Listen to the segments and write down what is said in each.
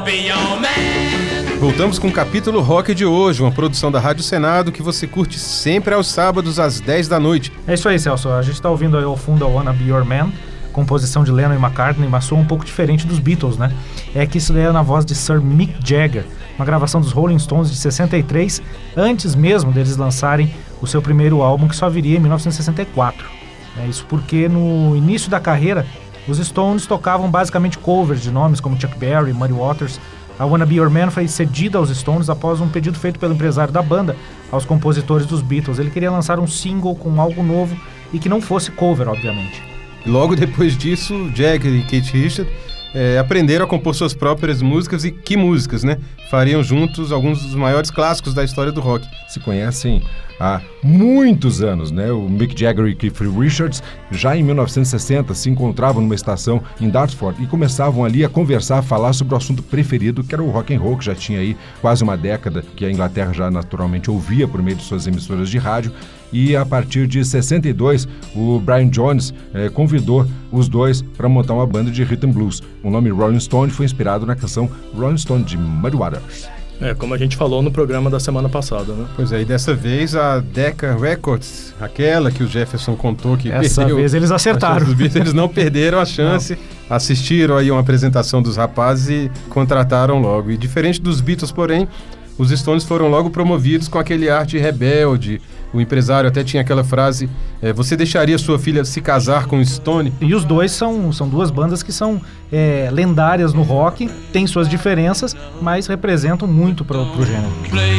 be your man. Voltamos com o capítulo rock de hoje, uma produção da Rádio Senado que você curte sempre aos sábados às 10 da noite. É isso aí, Celso. A gente está ouvindo aí ao fundo a Wanna Be Your Man, composição de Lennon e McCartney, mas soa um pouco diferente dos Beatles, né? É que isso daí é na voz de Sir Mick Jagger, uma gravação dos Rolling Stones de 63, antes mesmo deles lançarem o seu primeiro álbum, que só viria em 1964. É isso porque no início da carreira, os Stones tocavam basicamente covers de nomes como Chuck Berry, Muddy Waters. A Wanna Be Your Man foi cedida aos Stones após um pedido feito pelo empresário da banda aos compositores dos Beatles. Ele queria lançar um single com algo novo e que não fosse cover, obviamente. Logo depois disso, Jagger e Keith Richards aprenderam a compor suas próprias músicas, e que músicas, né? Fariam juntos alguns dos maiores clássicos da história do rock. Se conhecem há muitos anos, né? O Mick Jagger e Keith Richards já em 1960 se encontravam numa estação em Dartford e começavam ali a conversar, a falar sobre o assunto preferido, que era o rock and roll, que já tinha aí quase uma década, que a Inglaterra já naturalmente ouvia por meio de suas emissoras de rádio. E a partir de 62, o Brian Jones convidou os dois para montar uma banda de rhythm blues. O nome Rolling Stone foi inspirado na canção Rolling Stone de Muddy Waters. Como a gente falou no programa da semana passada, né? Pois é, e dessa vez a Decca Records, aquela que o Jefferson contou que essa perdeu. Vez eles acertaram. Eles não perderam a chance, assistiram aí uma apresentação dos rapazes e contrataram logo. E diferente dos Beatles, porém, os Stones foram logo promovidos com aquele ar de rebelde. O empresário até tinha aquela frase, você deixaria sua filha se casar com Stone? E os dois são duas bandas que são lendárias no rock, têm suas diferenças, mas representam muito pro gênero.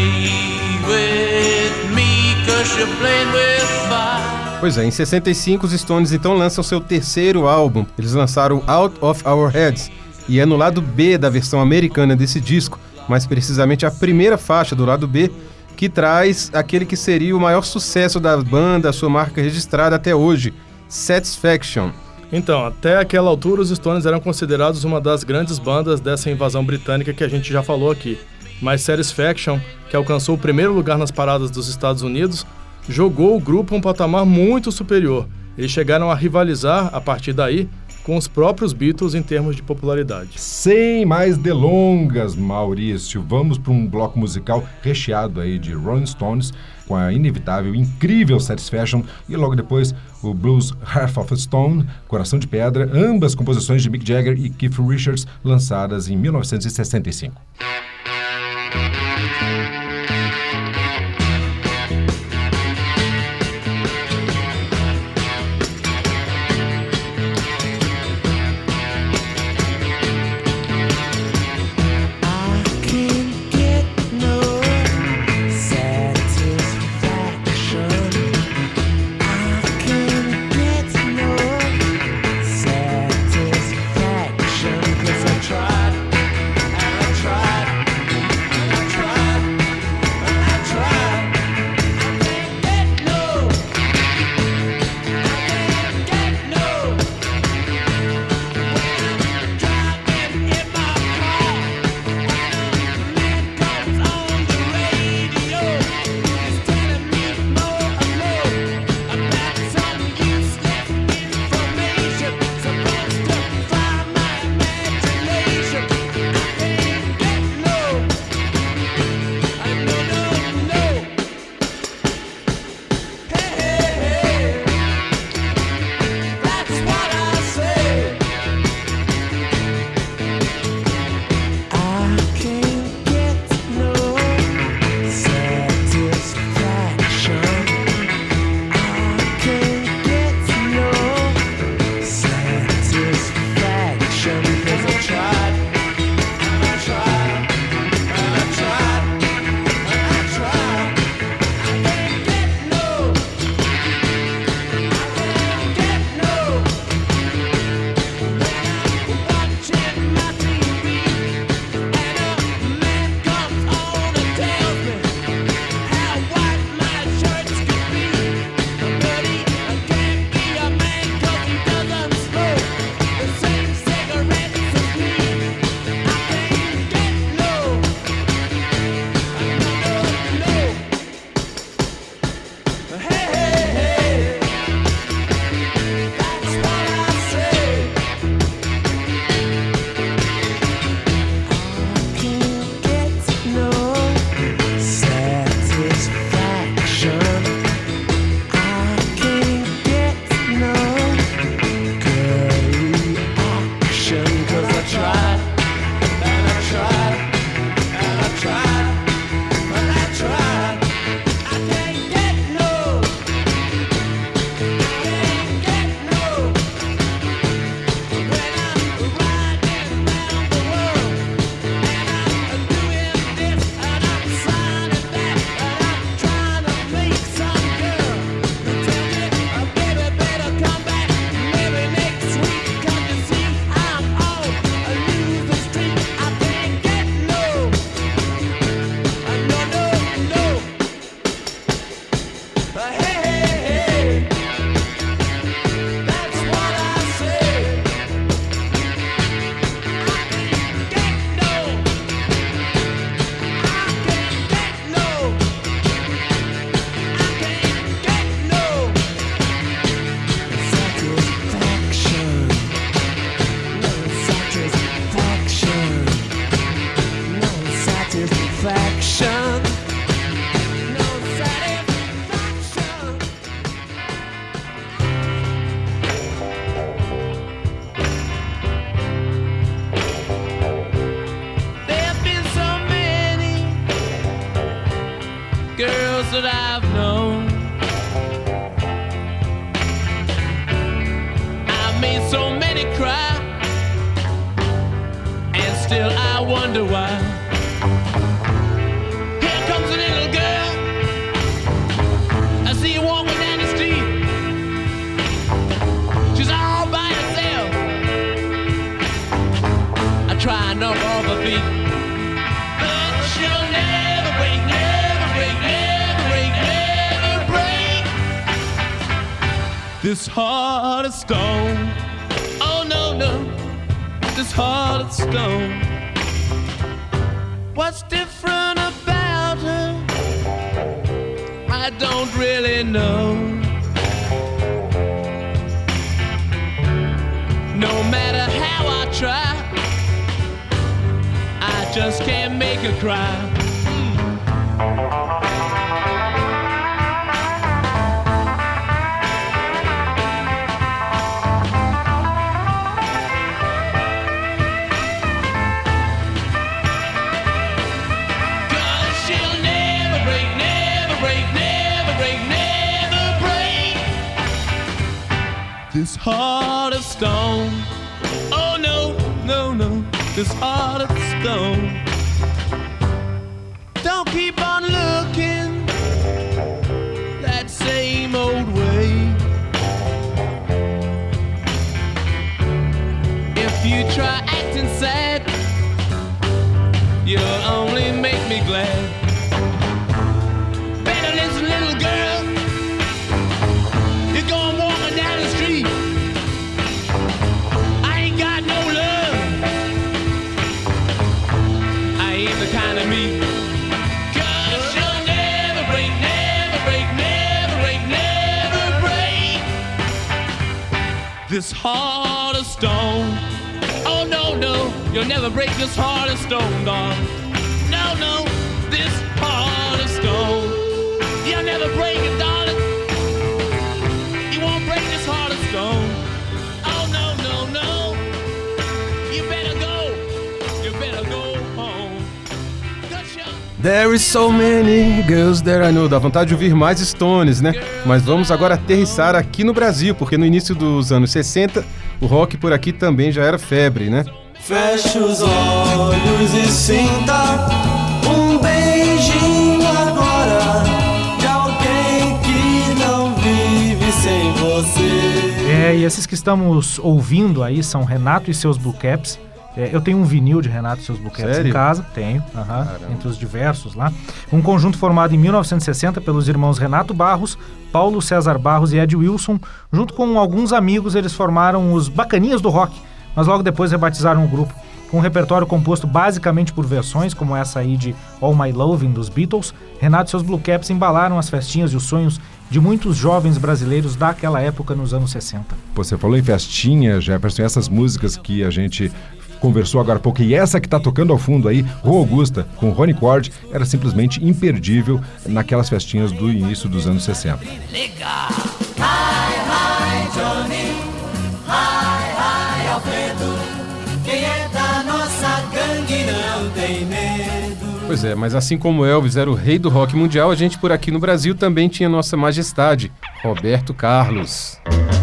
Pois é, em 65 os Stones então lançam seu terceiro álbum. Eles lançaram Out of Our Heads, e é no lado B da versão americana desse disco, mais precisamente a primeira faixa do lado B, que traz aquele que seria o maior sucesso da banda, a sua marca registrada até hoje, Satisfaction. Então, até aquela altura os Stones eram considerados uma das grandes bandas dessa invasão britânica que a gente já falou aqui. Mas Satisfaction, que alcançou o primeiro lugar nas paradas dos Estados Unidos, jogou o grupo a um patamar muito superior. Eles chegaram a rivalizar, a partir daí, com os próprios Beatles em termos de popularidade. Sem mais delongas, Maurício, vamos para um bloco musical recheado aí de Rolling Stones, com a inevitável, incrível Satisfaction, e logo depois o blues Heart of Stone, Coração de Pedra, ambas composições de Mick Jagger e Keith Richards, lançadas em 1965. Tried that I've known. I've made so many cry, and still I wonder why. Here comes a little girl, I see her walking down the street. She's all by herself. I try and knock off her feet, but she'll never break, never break, never break, never break this heart of stone. Oh no, no, this heart of stone. What's different about her? I don't really know. No matter how I try, I just can't make her cry. Cause she'll never break, never break, never break, never break this heart of stone. Oh no, no, no, this heart of stone. Don't keep on looking that same old way. If you try acting sad, you'll only make me glad. Better listen, little girl, you're going walking down the street. I ain't got no love, I ain't the kind of me. Cause she'll never break, never break, never break, never break this heart of stone. Oh no, no, you'll never break this heart of stone, darling. No, no, this heart of stone. You'll never break it, darling. You won't break this heart of stone. Oh no, no, no. You better go. You better go home. Good shot. There is so many girls there I know. Dá vontade de ouvir mais Stones, né? Mas vamos agora aterrissar aqui no Brasil, porque no início dos anos 60, o rock por aqui também já era febre, né? Feche os olhos e sinta um beijinho agora de alguém que não vive sem você. E esses que estamos ouvindo aí são Renato e seus Blue Caps. Eu tenho um vinil de Renato e seus Blue Caps em casa, tenho, entre os diversos lá. Um conjunto formado em 1960 pelos irmãos Renato Barros, Paulo César Barros e Ed Wilson. Junto com alguns amigos, eles formaram os Bacaninhas do Rock, mas logo depois rebatizaram o grupo. Com um repertório composto basicamente por versões, como essa aí de All My Lovin' dos Beatles, Renato e seus Blue Caps embalaram as festinhas e os sonhos de muitos jovens brasileiros daquela época nos anos 60. Você falou em festinha, Jefferson, essas músicas que a gente conversou agora há pouco, e essa que está tocando ao fundo aí, Rô Augusta, com Ronnie Cord, era simplesmente imperdível naquelas festinhas do início dos anos 60. Legal. Hi, hi, Johnny. Hi, hi, Alfredo. Quem é da nossa gangue não tem medo. Pois é, mas assim como Elvis era o rei do rock mundial, a gente por aqui no Brasil também tinha Nossa Majestade, Roberto Carlos.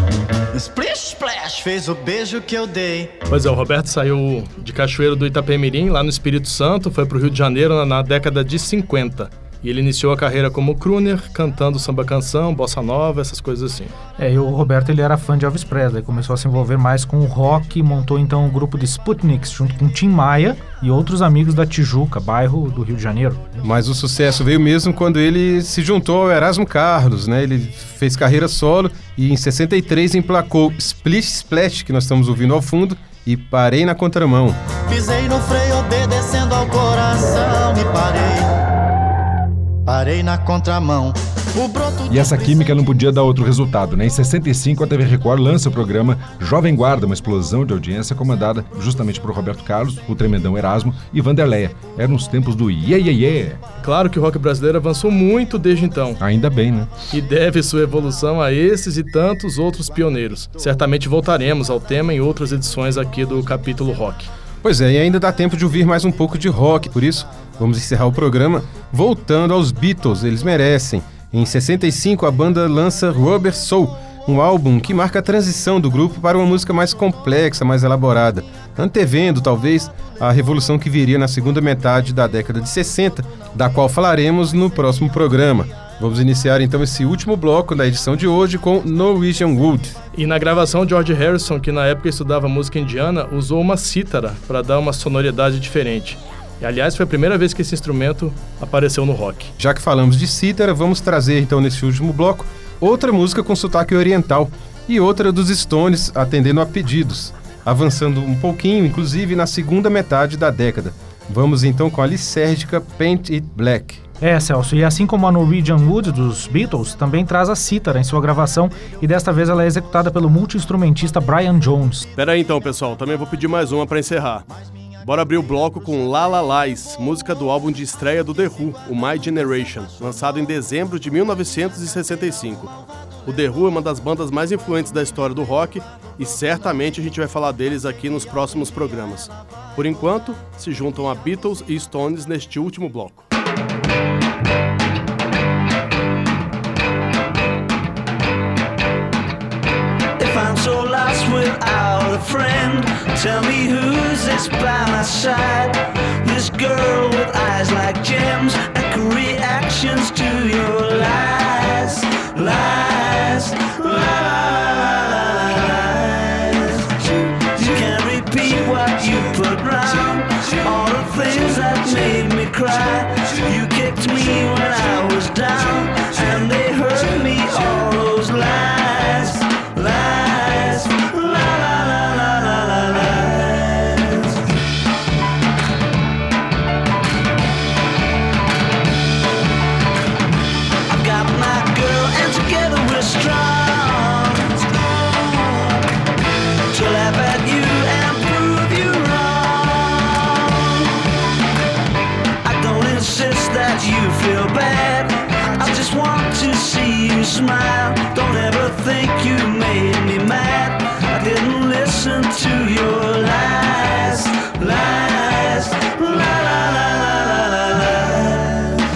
Splish Splash fez o beijo que eu dei. Pois é, o Roberto saiu de Cachoeiro do Itapemirim, lá no Espírito Santo, foi pro Rio de Janeiro na década de 50. E ele iniciou a carreira como crooner, cantando samba canção, bossa nova, essas coisas assim. E o Roberto ele era fã de Elvis Presley, começou a se envolver mais com o rock, montou então um grupo de Sputniks junto com Tim Maia e outros amigos da Tijuca, bairro do Rio de Janeiro. Mas o sucesso veio mesmo quando ele se juntou ao Erasmo Carlos, né? Ele fez carreira solo e em 63 emplacou Splish Splash, que nós estamos ouvindo ao fundo, e Parei na Contramão. Pisei no freio obedecendo ao coração e parei na contramão. E essa química não podia dar outro resultado, né? Em 65, a TV Record lança o programa Jovem Guarda, uma explosão de audiência comandada justamente por Roberto Carlos, o tremendão Erasmo e Vanderleia. Eram os tempos do yeah, yeah, yeah. Claro que o rock brasileiro avançou muito desde então. Ainda bem, né? E deve sua evolução a esses e tantos outros pioneiros. Certamente voltaremos ao tema em outras edições aqui do capítulo rock. Pois é, e ainda dá tempo de ouvir mais um pouco de rock, por isso Vamos encerrar o programa voltando aos Beatles, eles merecem. Em 65, a banda lança Rubber Soul, um álbum que marca a transição do grupo para uma música mais complexa, mais elaborada, antevendo, talvez, a revolução que viria na segunda metade da década de 60, da qual falaremos no próximo programa. Vamos iniciar então esse último bloco da edição de hoje com Norwegian Wood. E na gravação, George Harrison, que na época estudava música indiana, usou uma cítara para dar uma sonoridade diferente. E, aliás, foi a primeira vez que esse instrumento apareceu no rock. Já que falamos de cítara, vamos trazer então nesse último bloco outra música com sotaque oriental e outra dos Stones atendendo a pedidos, avançando um pouquinho, inclusive, na segunda metade da década. Vamos então com a lisérgica Paint It Black. Celso, e assim como a Norwegian Wood dos Beatles, também traz a cítara em sua gravação e desta vez ela é executada pelo multi-instrumentista Brian Jones. Pera aí então, pessoal, também vou pedir mais uma para encerrar. Bora abrir o bloco com La La Lies, música do álbum de estreia do The Who, o My Generation, lançado em dezembro de 1965. O The Who é uma das bandas mais influentes da história do rock e certamente a gente vai falar deles aqui nos próximos programas. Por enquanto, se juntam a Beatles e Stones neste último bloco. If I'm so lost without a friend, tell me who's this by my side. This girl with eyes like gems and reactions to your lies, lies, lies. You can't repeat what you put round, all the things that made me cry. You kicked me when I was down, and they hurt me, all those lies, lies, lies. I've got my girl and together we're strong, to laugh at you and prove you wrong. I don't insist that you feel bad, I just want to see you smile. Don't ever think you made me mad, I didn't listen to your lies, lies, la la la la la lies.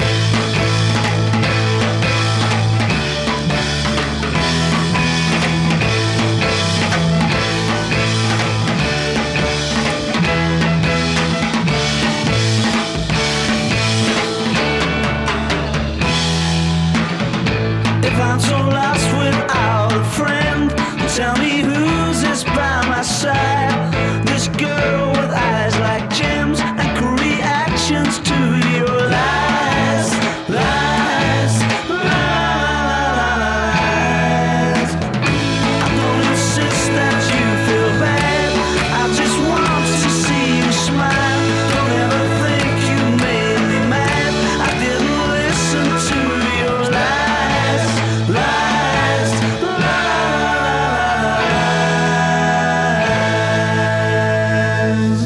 If I'm so lost without a friend, tell me who's this by my side. This girl with eyes like gems and reactions to your lies, lies, lies. I don't insist that you feel bad, I just want to see you smile. Don't ever think you made me mad, I didn't listen to your lies, lies, lies.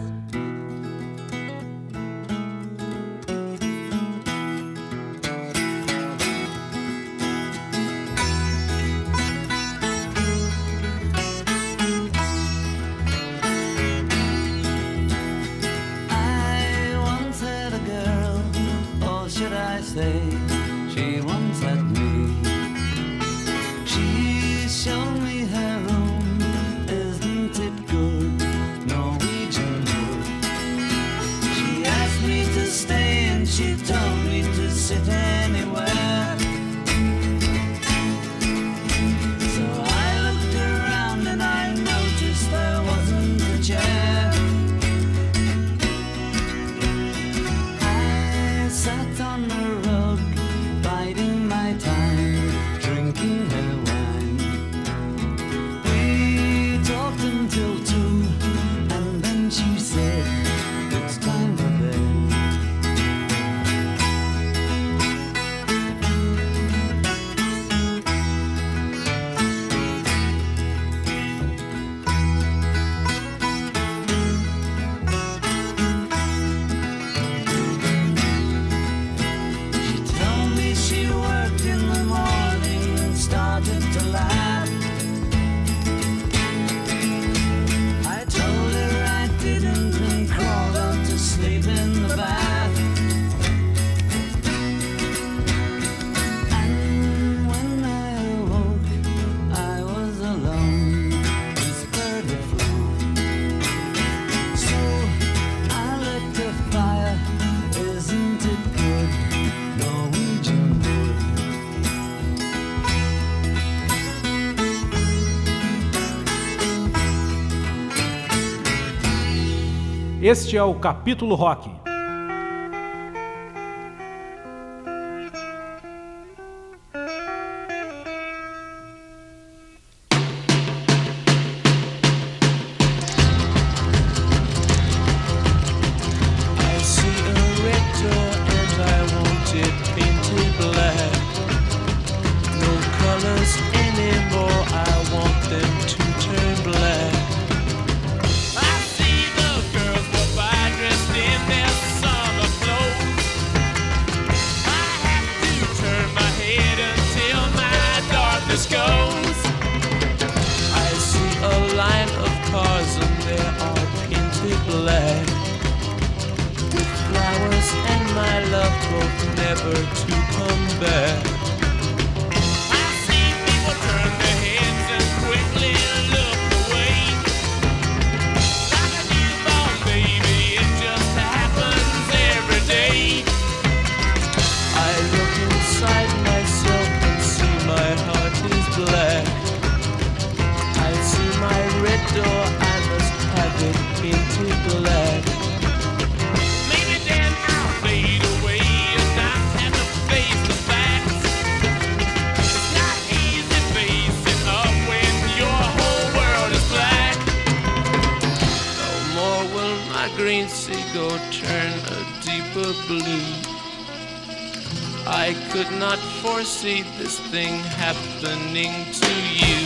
I once had a girl, or should I say, she once had me. She showed me her room, isn't it good, Norwegian wood. She asked me to stay and she told me to sit anywhere. So I looked around and I noticed there wasn't a chair. I sat on the rug, biding my time, drinking her wine. We talked until 2, and then she said, it's time for bed. Este é o Capítulo Rock. I could not foresee this thing happening to you.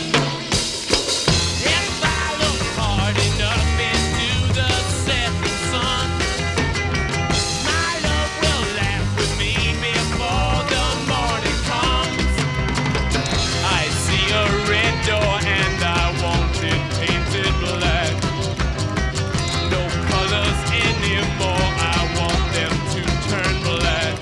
If I look hard enough into the setting sun, my love will laugh with me before the morning comes. I see a red door and I want it painted black. No colors anymore, I want them to turn black.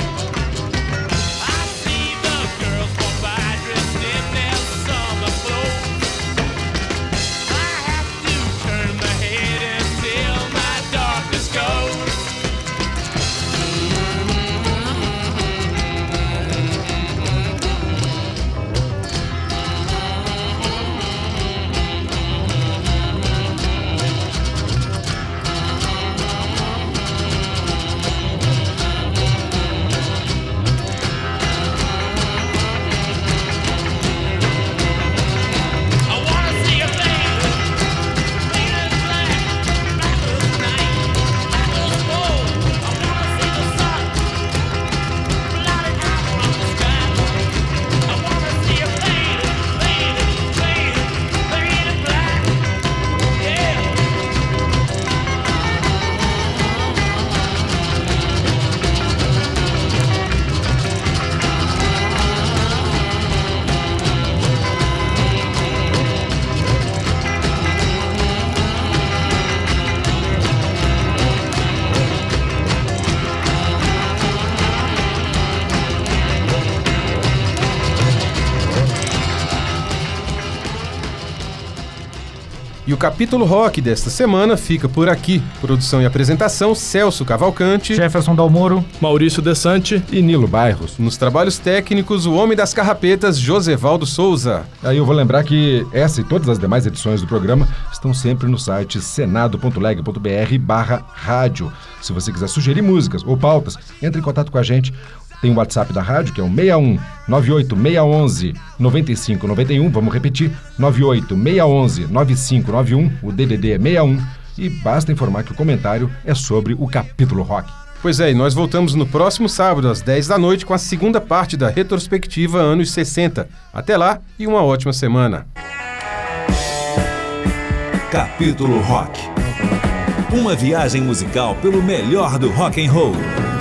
E o Capítulo Rock desta semana fica por aqui. Produção e apresentação, Celso Cavalcante, Jefferson Dalmoro, Maurício Desante e Nilo Bairros. Nos trabalhos técnicos, o homem das carrapetas, Josevaldo Souza. Aí eu vou lembrar que essa e todas as demais edições do programa estão sempre no site senado.leg.br/rádio. Se você quiser sugerir músicas ou pautas, entre em contato com a gente. Tem o WhatsApp da rádio, que é o 61 98 611 9591. Vamos repetir, 98 611 9591. O DDD é 61. E basta informar que o comentário é sobre o Capítulo Rock. Pois é, e nós voltamos no próximo sábado, às 10 da noite, com a segunda parte da retrospectiva anos 60. Até lá e uma ótima semana. Capítulo Rock. Uma viagem musical pelo melhor do rock and roll.